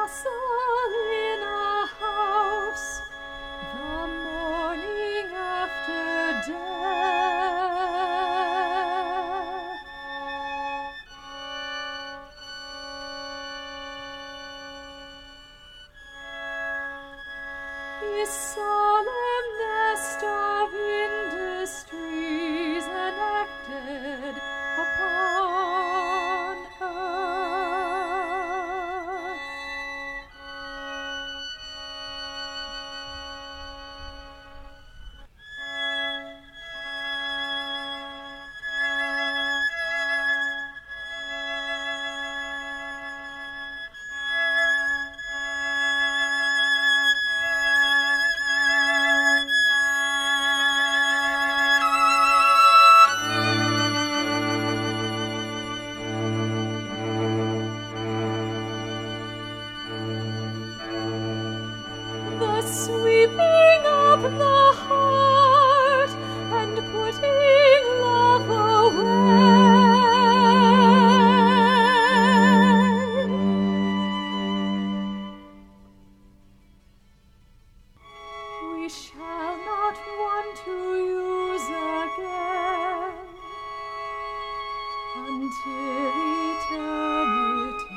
castle in a house, the morning after death. Is solemn nest of industries enacted upon earth. The sweeping of the heart and putting love away. We shall not want to use again until eternity.